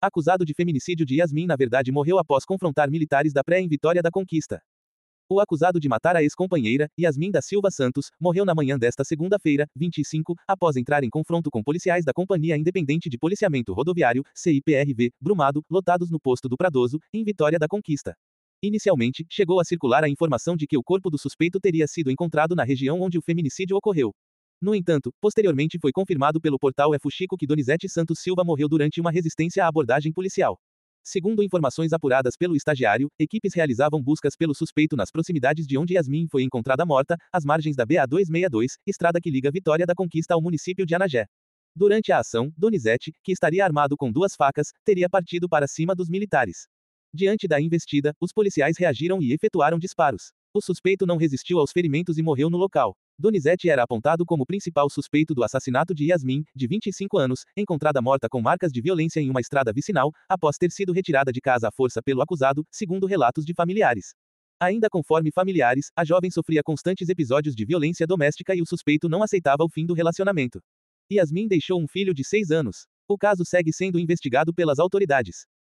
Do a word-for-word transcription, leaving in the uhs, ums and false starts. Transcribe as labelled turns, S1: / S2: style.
S1: Acusado de feminicídio de Yasmin na verdade morreu após confrontar militares da pré em Vitória da Conquista. O acusado de matar a ex-companheira, Yasmin da Silva Santos, morreu na manhã desta segunda-feira, vinte e cinco, após entrar em confronto com policiais da Companhia Independente de Policiamento Rodoviário, C I P R V, Brumado, lotados no posto do Pradoso, em Vitória da Conquista. Inicialmente, chegou a circular a informação de que o corpo do suspeito teria sido encontrado na região onde o feminicídio ocorreu. No entanto, posteriormente foi confirmado pelo portal F Chico que Donizete Santos Silva morreu durante uma resistência à abordagem policial. Segundo informações apuradas pelo estagiário, equipes realizavam buscas pelo suspeito nas proximidades de onde Yasmin foi encontrada morta, às margens da B A duzentos e sessenta e dois, estrada que liga Vitória da Conquista ao município de Anagé. Durante a ação, Donizete, que estaria armado com duas facas, teria partido para cima dos militares. Diante da investida, os policiais reagiram e efetuaram disparos. O suspeito não resistiu aos ferimentos e morreu no local. Donizete era apontado como principal suspeito do assassinato de Yasmin, de vinte e cinco anos, encontrada morta com marcas de violência em uma estrada vicinal, após ter sido retirada de casa à força pelo acusado, segundo relatos de familiares. Ainda conforme familiares, a jovem sofria constantes episódios de violência doméstica e o suspeito não aceitava o fim do relacionamento. Yasmin deixou um filho de seis anos. O caso segue sendo investigado pelas autoridades.